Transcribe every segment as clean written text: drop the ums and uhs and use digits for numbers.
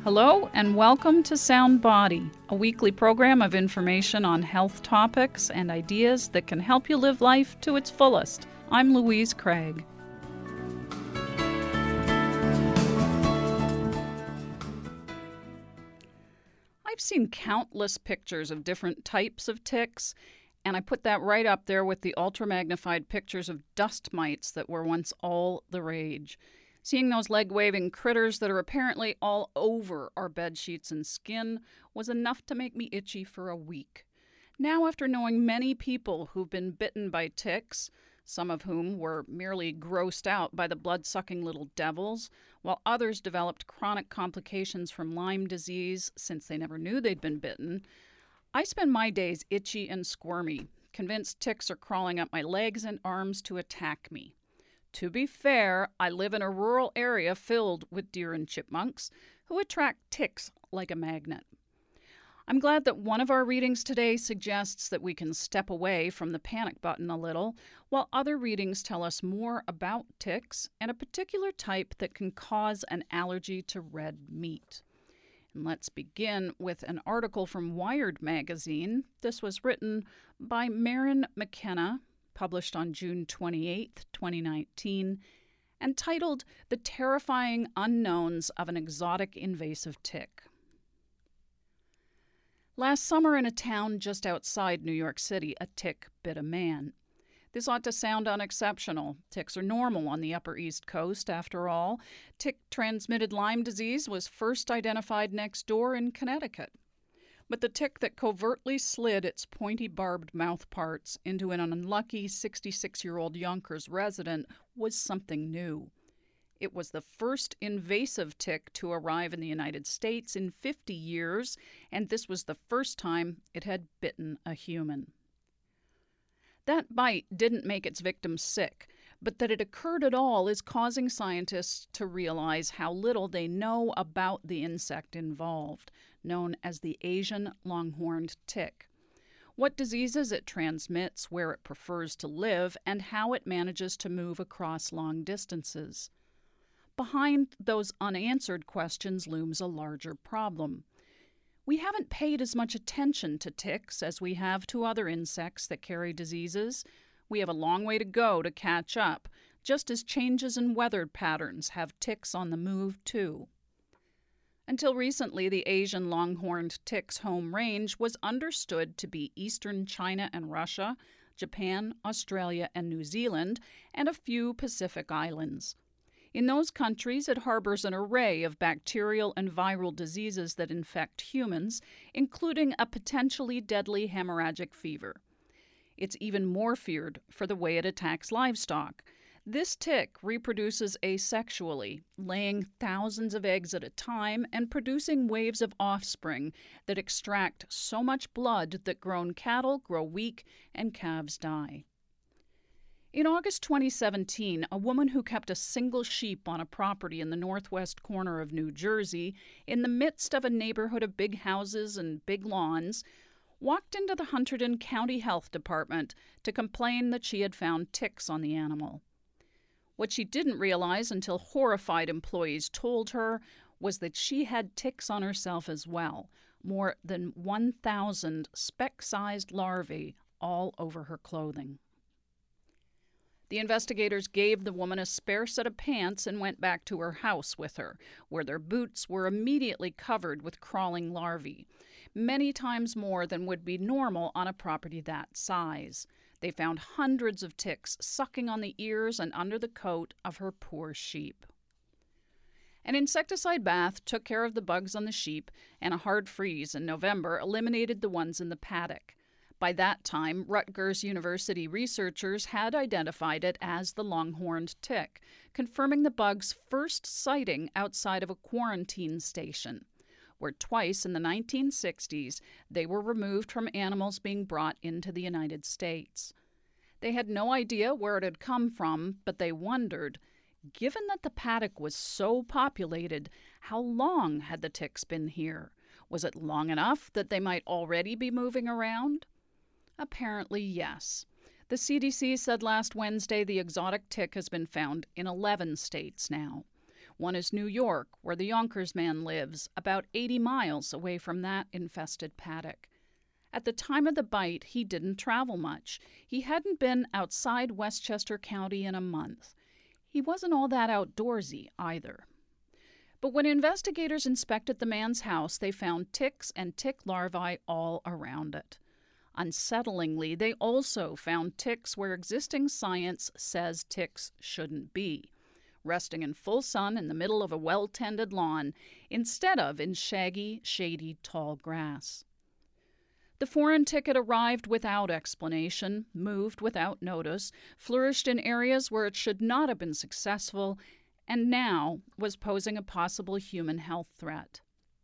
Hello and welcome to Sound Body, a weekly program of information on health topics and ideas that can help you live life to its fullest. I'm Louise Craig. I've seen countless pictures of different types of ticks, and I put that right up there with the ultra-magnified pictures of dust mites that were once all the rage. Seeing those leg-waving critters that are apparently all over our bedsheets and skin was enough to make me itchy for a week. Now, after knowing many people who've been bitten by ticks, some of whom were merely grossed out by the blood-sucking little devils, while others developed chronic complications from Lyme disease since they never knew they'd been bitten, I spend my days itchy and squirmy, convinced ticks are crawling up my legs and arms to attack me. To be fair, I live in a rural area filled with deer and chipmunks who attract ticks like a magnet. I'm glad that one of our readings today suggests that we can step away from the panic button a little, while other readings tell us more about ticks and a particular type that can cause an allergy to red meat. And let's begin with an article from Wired magazine. This was written by Maren McKenna, published on June 28, 2019, and titled The Terrifying Unknowns of an Exotic Invasive Tick. Last summer in a town just outside New York City, a tick bit a man. This ought to sound unexceptional. Ticks are normal on the Upper East Coast, after all. Tick-transmitted Lyme disease was first identified next door in Connecticut. But the tick that covertly slid its pointy barbed mouthparts into an unlucky 66-year-old Yonkers resident was something new. It was the first invasive tick to arrive in the United States in 50 years, and this was the first time it had bitten a human. That bite didn't make its victim sick, but that it occurred at all is causing scientists to realize how little they know about the insect involved, known as the Asian longhorned tick, what diseases it transmits, where it prefers to live, and how it manages to move across long distances. Behind those unanswered questions looms a larger problem. We haven't paid as much attention to ticks as we have to other insects that carry diseases. We have a long way to go to catch up, just as changes in weather patterns have ticks on the move, too. Until recently, the Asian longhorned tick's home range was understood to be eastern China and Russia, Japan, Australia, and New Zealand, and a few Pacific islands. In those countries, it harbors an array of bacterial and viral diseases that infect humans, including a potentially deadly hemorrhagic fever. It's even more feared for the way it attacks livestock. This tick reproduces asexually, laying thousands of eggs at a time and producing waves of offspring that extract so much blood that grown cattle grow weak and calves die. In August 2017, a woman who kept a single sheep on a property in the northwest corner of New Jersey, in the midst of a neighborhood of big houses and big lawns, walked into the Hunterdon County Health Department to complain that she had found ticks on the animal. What she didn't realize until horrified employees told her was that she had ticks on herself as well, more than 1,000 speck-sized larvae all over her clothing. The investigators gave the woman a spare set of pants and went back to her house with her, where their boots were immediately covered with crawling larvae, many times more than would be normal on a property that size. They found hundreds of ticks sucking on the ears and under the coat of her poor sheep. An insecticide bath took care of the bugs on the sheep, and a hard freeze in November eliminated the ones in the paddock. By that time, Rutgers University researchers had identified it as the longhorned tick, confirming the bug's first sighting outside of a quarantine station, where twice in the 1960s they were removed from animals being brought into the United States. They had no idea where it had come from, but they wondered, given that the paddock was so populated, how long had the ticks been here? Was it long enough that they might already be moving around? Apparently, yes. The CDC said last Wednesday the exotic tick has been found in 11 states now. One is New York, where the Yonkers man lives, about 80 miles away from that infested paddock. At the time of the bite, he didn't travel much. He hadn't been outside Westchester County in a month. He wasn't all that outdoorsy either. But when investigators inspected the man's house, they found ticks and tick larvae all around it. Unsettlingly, they also found ticks where existing science says ticks shouldn't be, resting in full sun in the middle of a well-tended lawn instead of in shaggy, shady, tall grass. The foreign tick had arrived without explanation, moved without notice, flourished in areas where it should not have been successful, and now was posing a possible human health threat.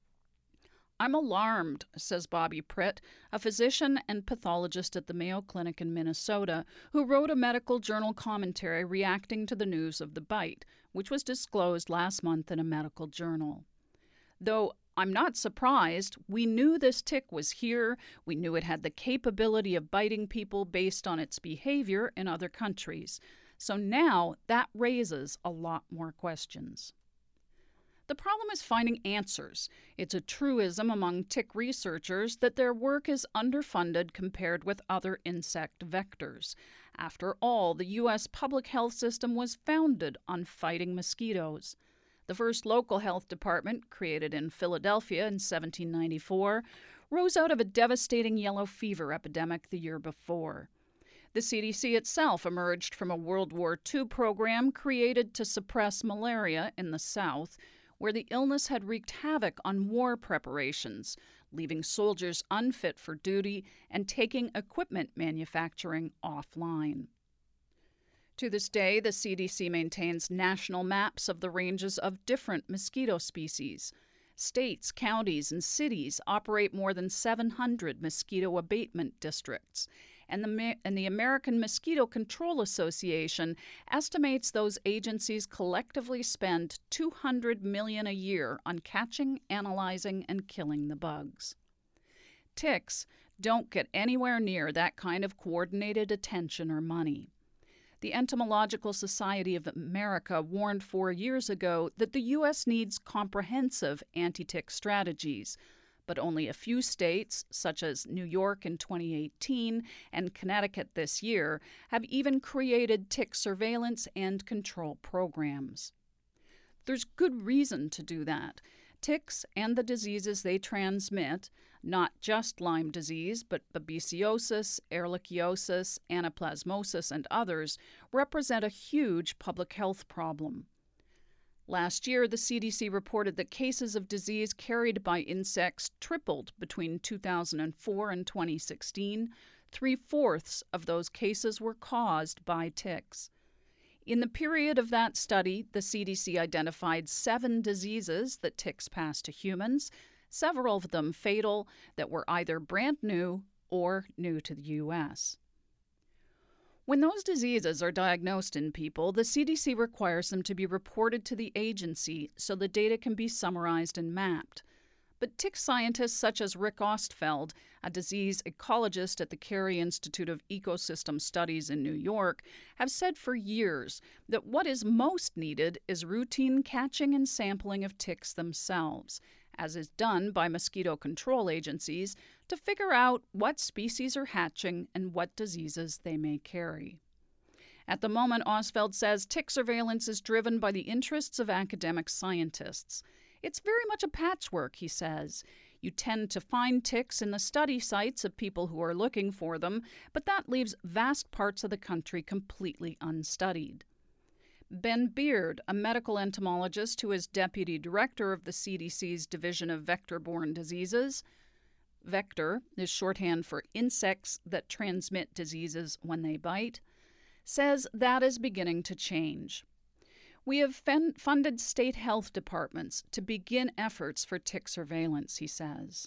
"I'm alarmed," says Bobby Pritt, a physician and pathologist at the Mayo Clinic in Minnesota, who wrote a medical journal commentary reacting to the news of the bite, which was disclosed last month in a medical journal. "Though I'm not surprised. We knew this tick was here. We knew it had the capability of biting people based on its behavior in other countries. So now that raises a lot more questions." The problem is finding answers. It's a truism among tick researchers that their work is underfunded compared with other insect vectors. After all, the U.S. public health system was founded on fighting mosquitoes. The first local health department, created in Philadelphia in 1794, rose out of a devastating yellow fever epidemic the year before. The CDC itself emerged from a World War II program created to suppress malaria in the South, where the illness had wreaked havoc on war preparations, leaving soldiers unfit for duty and taking equipment manufacturing offline. To this day, the CDC maintains national maps of the ranges of different mosquito species. States, counties, and cities operate more than 700 mosquito abatement districts, and the American Mosquito Control Association estimates those agencies collectively spend $200 million a year on catching, analyzing, and killing the bugs. Ticks don't get anywhere near that kind of coordinated attention or money. The Entomological Society of America warned 4 years ago that the U.S. needs comprehensive anti-tick strategies, but only a few states, such as New York in 2018 and Connecticut this year, have even created tick surveillance and control programs. There's good reason to do that. Ticks and the diseases they transmit, not just Lyme disease, but babesiosis, ehrlichiosis, anaplasmosis, and others, represent a huge public health problem. Last year, the CDC reported that cases of disease carried by insects tripled between 2004 and 2016. 3/4 of those cases were caused by ticks. In the period of that study, the CDC identified 7 diseases that ticks pass to humans, several of them fatal, that were either brand new or new to the U.S. When those diseases are diagnosed in people, the CDC requires them to be reported to the agency so the data can be summarized and mapped. But tick scientists such as Rick Ostfeld, a disease ecologist at the Carey Institute of Ecosystem Studies in New York, have said for years that what is most needed is routine catching and sampling of ticks themselves, as is done by mosquito control agencies, to figure out what species are hatching and what diseases they may carry. At the moment, Ostfeld says tick surveillance is driven by the interests of academic scientists. It's very much a patchwork, he says. You tend to find ticks in the study sites of people who are looking for them, but that leaves vast parts of the country completely unstudied. Ben Beard, a medical entomologist who is deputy director of the CDC's Division of Vector-Borne Diseases — vector is shorthand for insects that transmit diseases when they bite — says that is beginning to change. We have funded state health departments to begin efforts for tick surveillance, he says.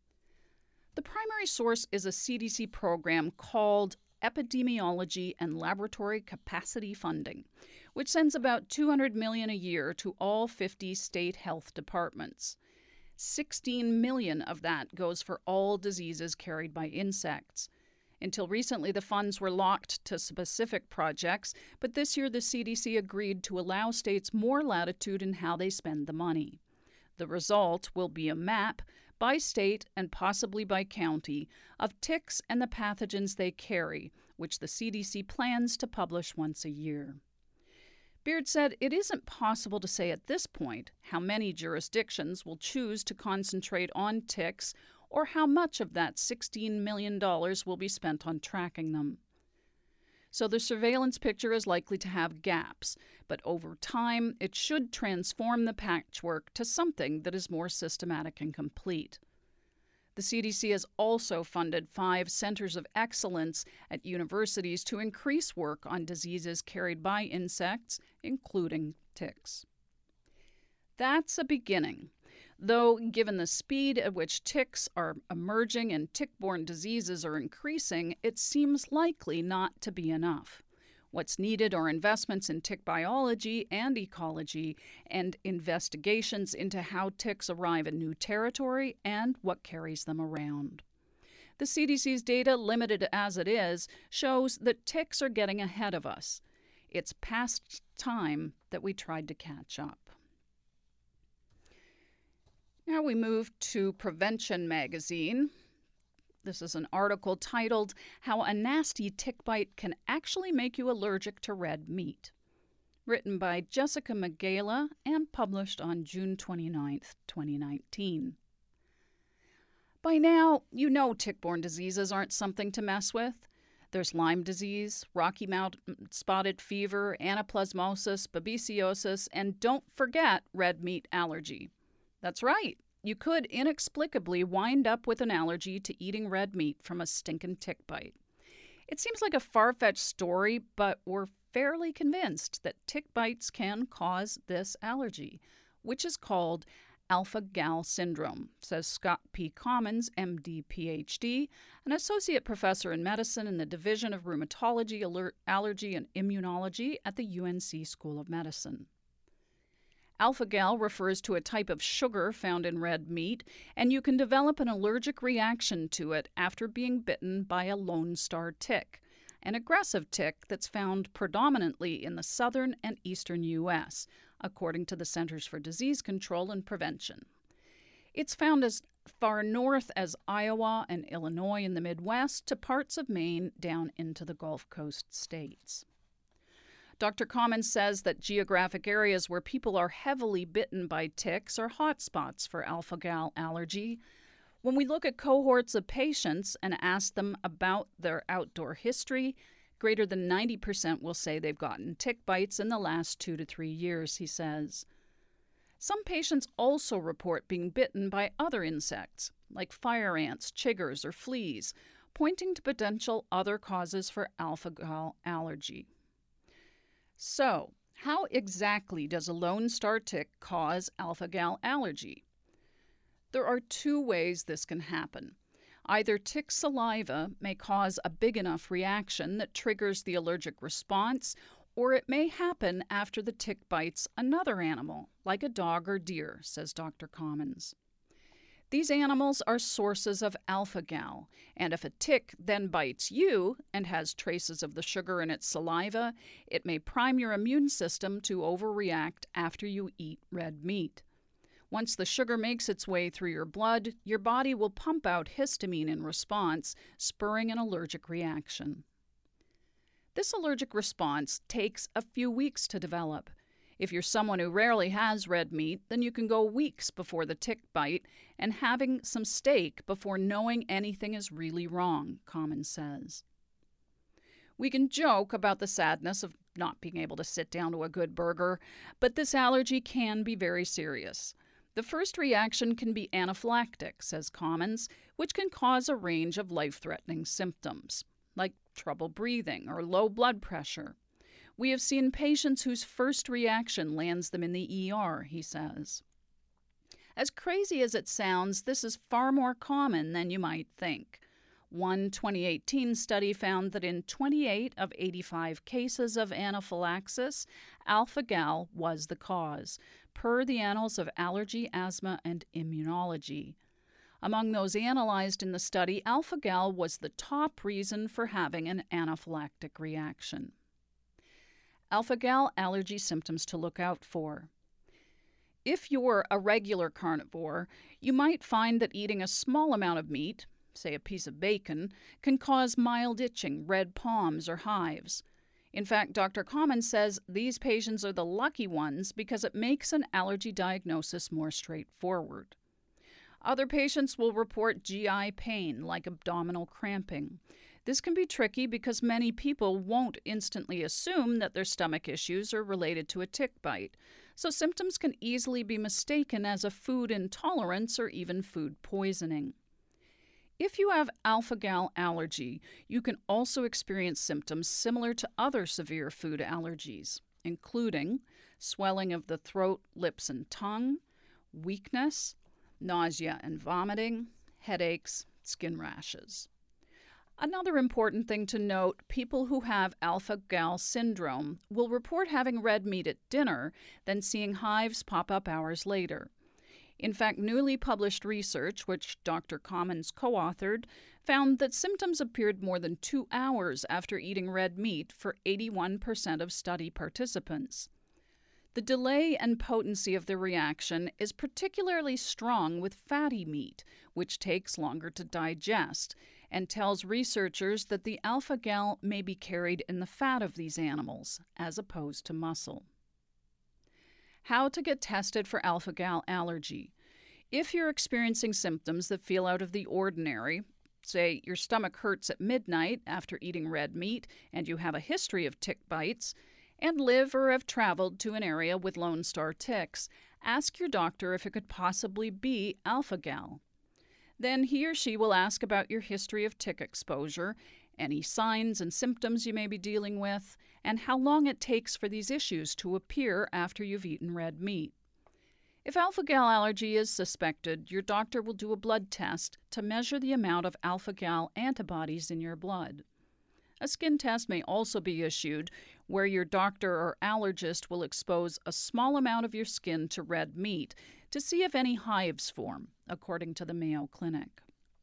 The primary source is a CDC program called Epidemiology and Laboratory Capacity Funding, which sends about $200 million a year to all 50 state health departments. $16 million of that goes for all diseases carried by insects. Until recently, the funds were locked to specific projects, but this year the CDC agreed to allow states more latitude in how they spend the money. The result will be a map, by state and possibly by county, of ticks and the pathogens they carry, which the CDC plans to publish once a year. Beard said it isn't possible to say at this point how many jurisdictions will choose to concentrate on ticks or how much of that $16 million will be spent on tracking them. So the surveillance picture is likely to have gaps, but over time it should transform the patchwork to something that is more systematic and complete. The CDC has also funded 5 centers of excellence at universities to increase work on diseases carried by insects, including ticks. That's a beginning, though given the speed at which ticks are emerging and tick-borne diseases are increasing, it seems likely not to be enough. What's needed are investments in tick biology and ecology and investigations into how ticks arrive in new territory and what carries them around. The CDC's data, limited as it is, shows that ticks are getting ahead of us. It's past time that we tried to catch up. Now we move to Prevention Magazine. This is an article titled, How a Nasty Tick Bite Can Actually Make You Allergic to Red Meat, written by Jessica Magala and published on June 29, 2019. By now, you know tick-borne diseases aren't something to mess with. There's Lyme disease, Rocky Mountain spotted fever, anaplasmosis, babesiosis, and don't forget red meat allergy. That's right. You could inexplicably wind up with an allergy to eating red meat from a stinking tick bite. It seems like a far-fetched story, but we're fairly convinced that tick bites can cause this allergy, which is called alpha-gal syndrome, says Scott P. Commons, MD, PhD, an associate professor in medicine in the Division of Rheumatology, Allergy, and Immunology at the UNC School of Medicine. Alpha-gal refers to a type of sugar found in red meat, and you can develop an allergic reaction to it after being bitten by a Lone Star tick, an aggressive tick that's found predominantly in the southern and eastern U.S., according to the Centers for Disease Control and Prevention. It's found as far north as Iowa and Illinois in the Midwest to parts of Maine down into the Gulf Coast states. Dr. Commons says that geographic areas where people are heavily bitten by ticks are hotspots for alpha-gal allergy. When we look at cohorts of patients and ask them about their outdoor history, greater than 90% will say they've gotten tick bites in the last 2 to 3 years, he says. Some patients also report being bitten by other insects, like fire ants, chiggers, or fleas, pointing to potential other causes for alpha-gal allergy. So, how exactly does a Lone Star tick cause alpha-gal allergy? There are 2 ways this can happen. Either tick saliva may cause a big enough reaction that triggers the allergic response, or it may happen after the tick bites another animal, like a dog or deer, says Dr. Commons. These animals are sources of alpha-gal, and if a tick then bites you and has traces of the sugar in its saliva, it may prime your immune system to overreact after you eat red meat. Once the sugar makes its way through your blood, your body will pump out histamine in response, spurring an allergic reaction. This allergic response takes a few weeks to develop. If you're someone who rarely has red meat, then you can go weeks before the tick bite and having some steak before knowing anything is really wrong, Commons says. We can joke about the sadness of not being able to sit down to a good burger, but this allergy can be very serious. The first reaction can be anaphylactic, says Commons, which can cause a range of life-threatening symptoms, like trouble breathing or low blood pressure. We have seen patients whose first reaction lands them in the ER, he says. As crazy as it sounds, this is far more common than you might think. One 2018 study found that in 28 of 85 cases of anaphylaxis, alpha-gal was the cause, per the Annals of Allergy, Asthma, and Immunology. Among those analyzed in the study, alpha-gal was the top reason for having an anaphylactic reaction. Alpha-gal allergy symptoms to look out for. If you're a regular carnivore, you might find that eating a small amount of meat, say a piece of bacon, can cause mild itching, red palms, or hives. In fact, Dr. Commons says these patients are the lucky ones because it makes an allergy diagnosis more straightforward. Other patients will report GI pain, like abdominal cramping. This can be tricky because many people won't instantly assume that their stomach issues are related to a tick bite, so symptoms can easily be mistaken as a food intolerance or even food poisoning. If you have alpha-gal allergy, you can also experience symptoms similar to other severe food allergies, including swelling of the throat, lips, and tongue, weakness, nausea and vomiting, headaches, skin rashes. Another important thing to note, people who have alpha-gal syndrome will report having red meat at dinner, then seeing hives pop up hours later. In fact, newly published research, which Dr. Commons co-authored, found that symptoms appeared more than 2 hours after eating red meat for 81% of study participants. The delay and potency of the reaction is particularly strong with fatty meat, which takes longer to digest, and tells researchers that the alpha-gal may be carried in the fat of these animals, as opposed to muscle. How to get tested for alpha-gal allergy. If you're experiencing symptoms that feel out of the ordinary, say your stomach hurts at midnight after eating red meat and you have a history of tick bites, and live or have traveled to an area with Lone Star ticks, ask your doctor if it could possibly be alpha-gal. Then he or she will ask about your history of tick exposure, any signs and symptoms you may be dealing with, and how long it takes for these issues to appear after you've eaten red meat. If alpha-gal allergy is suspected, your doctor will do a blood test to measure the amount of alpha-gal antibodies in your blood. A skin test may also be issued, where your doctor or allergist will expose a small amount of your skin to red meat to see if any hives form, according to the Mayo Clinic.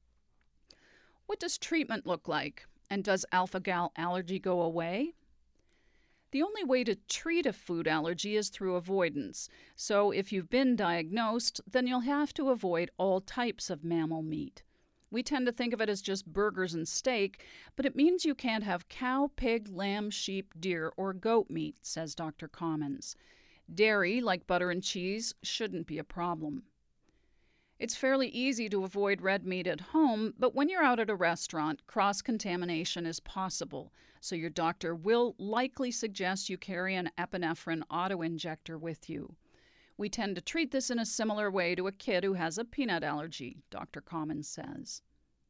What does treatment look like, and does alpha-gal allergy go away? The only way to treat a food allergy is through avoidance, so if you've been diagnosed, then you'll have to avoid all types of mammal meat. We tend to think of it as just burgers and steak, but it means you can't have cow, pig, lamb, sheep, deer, or goat meat, says Dr. Commons. Dairy, like butter and cheese, shouldn't be a problem. It's fairly easy to avoid red meat at home, but when you're out at a restaurant, cross-contamination is possible, so your doctor will likely suggest you carry an epinephrine auto-injector with you. We tend to treat this in a similar way to a kid who has a peanut allergy, Dr. Commons says.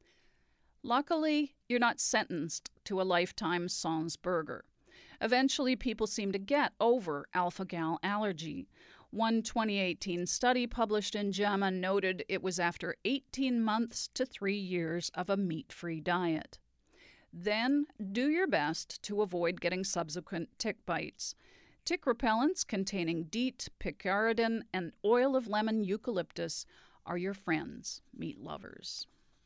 Luckily, you're not sentenced to a lifetime Sans burger. Eventually, people seem to get over alpha-gal allergy. One 2018 study published in JAMA noted it was after 18 months to 3 years of a meat-free diet. Then, do your best to avoid getting subsequent tick bites. Tick repellents containing DEET, picaridin, and oil of lemon eucalyptus are your friends, meat lovers.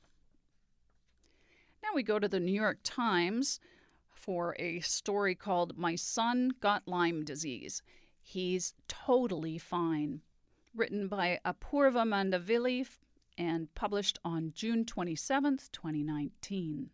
Now we go to the New York Times for a story called My Son Got Lyme Disease. He's totally fine. Written by Apurva Mandavili and published on June 27, 2019.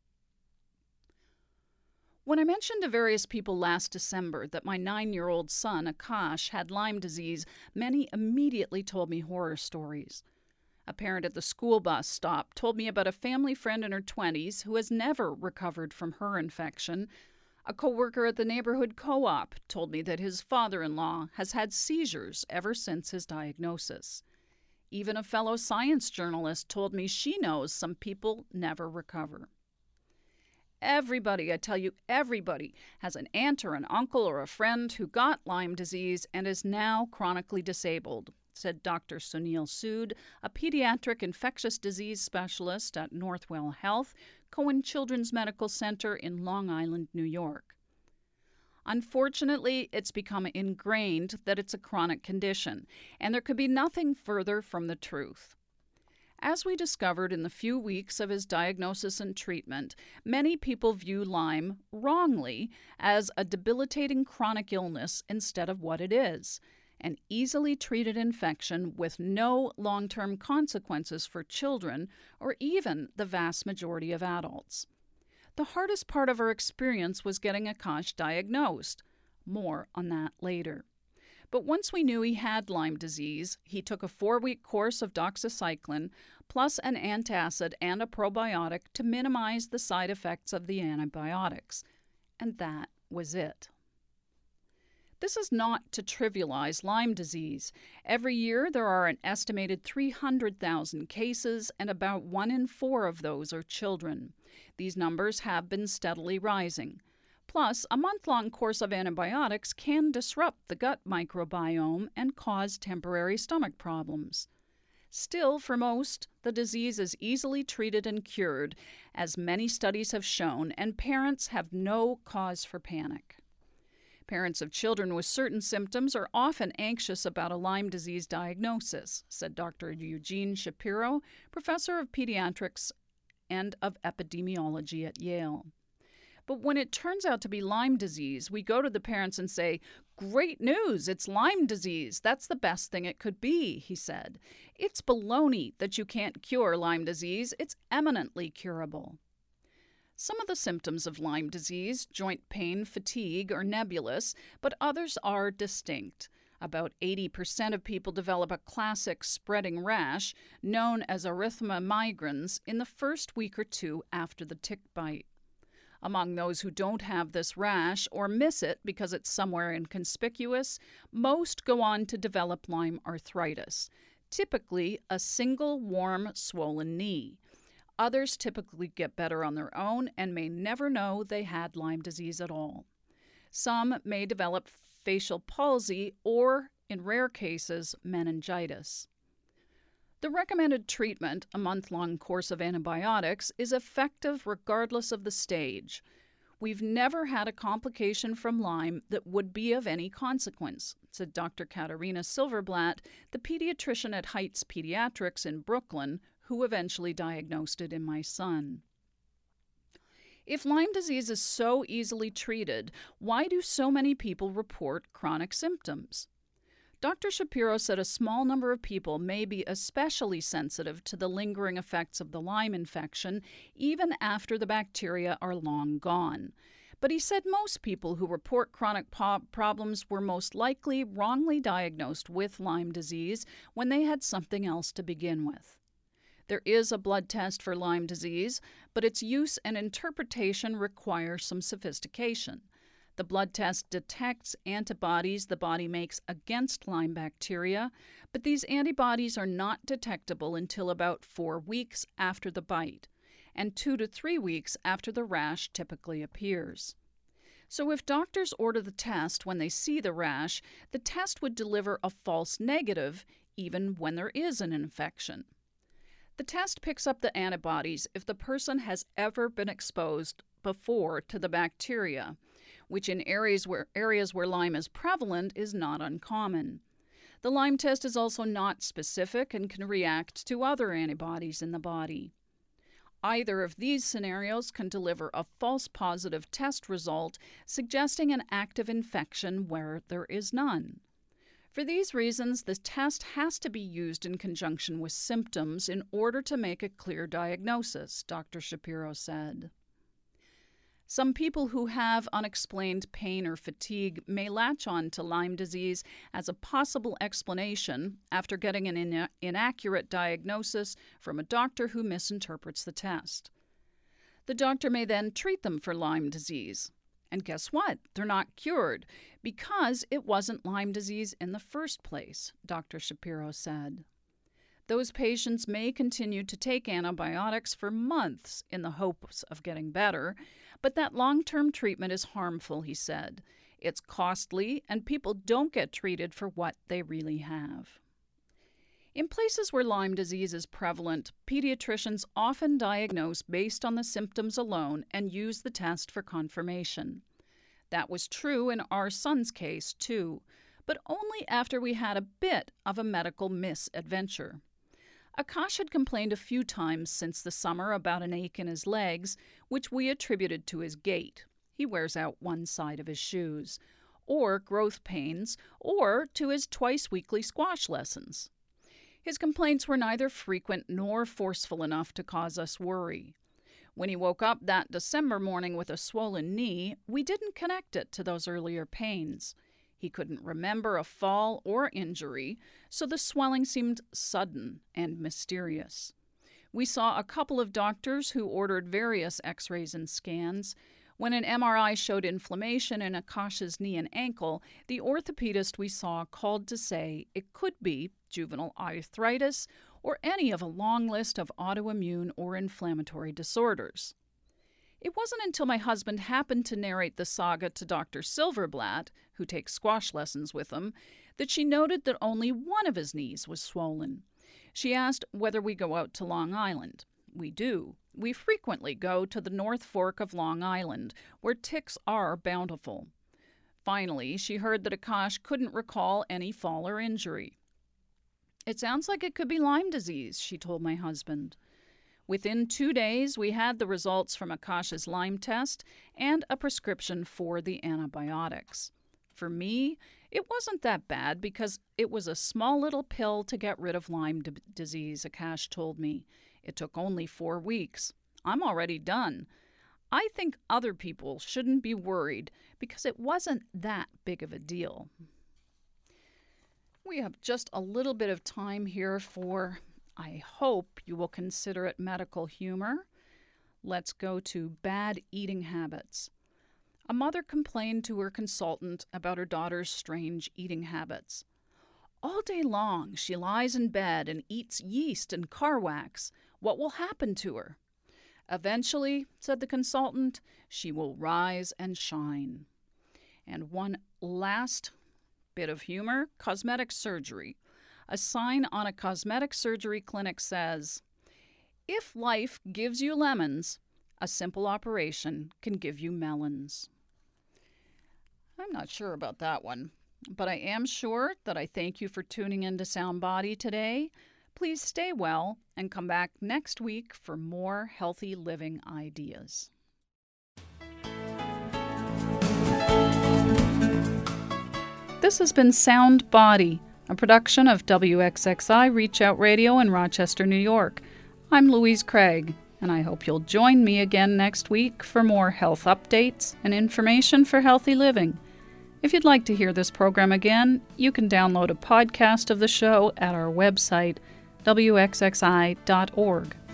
When I mentioned to various people last December that my 9-year-old son, Akash, had Lyme disease, many immediately told me horror stories. A parent at the school bus stop told me about a family friend in her 20s who has never recovered from her infection. A coworker at the neighborhood co-op told me that his father-in-law has had seizures ever since his diagnosis. Even a fellow science journalist told me she knows some people never recover. Everybody, I tell you, everybody has an aunt or an uncle or a friend who got Lyme disease and is now chronically disabled, said Dr. Sunil Sood, a pediatric infectious disease specialist at Northwell Health, Cohen Children's Medical Center in Long Island, New York. Unfortunately, it's become ingrained that it's a chronic condition, and there could be nothing further from the truth. As we discovered in the few weeks of his diagnosis and treatment, many people view Lyme wrongly as a debilitating chronic illness instead of what it is, an easily treated infection with no long-term consequences for children or even the vast majority of adults. The hardest part of our experience was getting Akash diagnosed. More on that later. But once we knew he had Lyme disease, he took a 4-week course of doxycycline plus an antacid and a probiotic to minimize the side effects of the antibiotics. And that was it. This is not to trivialize Lyme disease. Every year there are an estimated 300,000 cases, and about 1 in 4 of those are children. These numbers have been steadily rising. Plus, a month-long course of antibiotics can disrupt the gut microbiome and cause temporary stomach problems. Still, for most, the disease is easily treated and cured, as many studies have shown, and parents have no cause for panic. Parents of children with certain symptoms are often anxious about a Lyme disease diagnosis, said Dr. Eugene Shapiro, professor of pediatrics and of epidemiology at Yale. But when it turns out to be Lyme disease, we go to the parents and say, "Great news, it's Lyme disease. That's the best thing it could be," he said. "It's baloney that you can't cure Lyme disease. It's eminently curable." Some of the symptoms of Lyme disease, joint pain, fatigue, are nebulous, but others are distinct. About 80% of people develop a classic spreading rash, known as erythema migrans, in the first week or two after the tick bite. Among those who don't have this rash or miss it because it's somewhere inconspicuous, most go on to develop Lyme arthritis, typically a single warm, swollen knee. Others typically get better on their own and may never know they had Lyme disease at all. Some may develop facial palsy or, in rare cases, meningitis. The recommended treatment, a month-long course of antibiotics, is effective regardless of the stage. We've never had a complication from Lyme that would be of any consequence, said Dr. Katarina Silverblatt, the pediatrician at Heights Pediatrics in Brooklyn, who eventually diagnosed it in my son. If Lyme disease is so easily treated, why do so many people report chronic symptoms? Dr. Shapiro said a small number of people may be especially sensitive to the lingering effects of the Lyme infection even after the bacteria are long gone. But he said most people who report chronic problems were most likely wrongly diagnosed with Lyme disease when they had something else to begin with. There is a blood test for Lyme disease, but its use and interpretation require some sophistication. The blood test detects antibodies the body makes against Lyme bacteria, but these antibodies are not detectable until about 4 weeks after the bite, and 2 to 3 weeks after the rash typically appears. So if doctors order the test when they see the rash, the test would deliver a false negative even when there is an infection. The test picks up the antibodies if the person has ever been exposed before to the bacteria, which in areas where Lyme is prevalent is not uncommon. The Lyme test is also not specific and can react to other antibodies in the body. Either of these scenarios can deliver a false positive test result, suggesting an active infection where there is none. For these reasons, the test has to be used in conjunction with symptoms in order to make a clear diagnosis, Dr. Shapiro said. Some people who have unexplained pain or fatigue may latch on to Lyme disease as a possible explanation after getting an inaccurate diagnosis from a doctor who misinterprets the test. The doctor may then treat them for Lyme disease. And guess what? They're not cured because it wasn't Lyme disease in the first place, Dr. Shapiro said. Those patients may continue to take antibiotics for months in the hopes of getting better, but that long-term treatment is harmful, he said. It's costly, and people don't get treated for what they really have. In places where Lyme disease is prevalent, pediatricians often diagnose based on the symptoms alone and use the test for confirmation. That was true in our son's case, too, but only after we had a bit of a medical misadventure. Akash had complained a few times since the summer about an ache in his legs, which we attributed to his gait. He wears out one side of his shoes. Or growth pains, or to his twice-weekly squash lessons. His complaints were neither frequent nor forceful enough to cause us worry. When he woke up that December morning with a swollen knee, we didn't connect it to those earlier pains. He couldn't remember a fall or injury, so the swelling seemed sudden and mysterious. We saw a couple of doctors who ordered various x-rays and scans. When an MRI showed inflammation in Akash's knee and ankle, the orthopedist we saw called to say it could be juvenile arthritis or any of a long list of autoimmune or inflammatory disorders. It wasn't until my husband happened to narrate the saga to Dr. Silverblatt, who takes squash lessons with him, that she noted that only one of his knees was swollen. She asked whether we go out to Long Island. We do. We frequently go to the North Fork of Long Island, where ticks are bountiful. Finally, she heard that Akash couldn't recall any fall or injury. It sounds like it could be Lyme disease, she told my husband. Within 2 days, we had the results from Akash's Lyme test and a prescription for the antibiotics. For me, it wasn't that bad because it was a small little pill to get rid of Lyme disease, Akash told me. It took only 4 weeks. I'm already done. I think other people shouldn't be worried because it wasn't that big of a deal. We have just a little bit of time here for, I hope you will consider it medical humor. Let's go to bad eating habits. A mother complained to her consultant about her daughter's strange eating habits. All day long, she lies in bed and eats yeast and car wax. What will happen to her? Eventually, said the consultant, she will rise and shine. And one last bit of humor, cosmetic surgery. A sign on a cosmetic surgery clinic says, "If life gives you lemons, a simple operation can give you melons." I'm not sure about that one, but I am sure that I thank you for tuning in to Sound Body today. Please stay well and come back next week for more healthy living ideas. This has been Sound Body, a production of WXXI Reach Out Radio in Rochester, New York. I'm Louise Craig, and I hope you'll join me again next week for more health updates and information for healthy living. If you'd like to hear this program again, you can download a podcast of the show at our website, wxxi.org.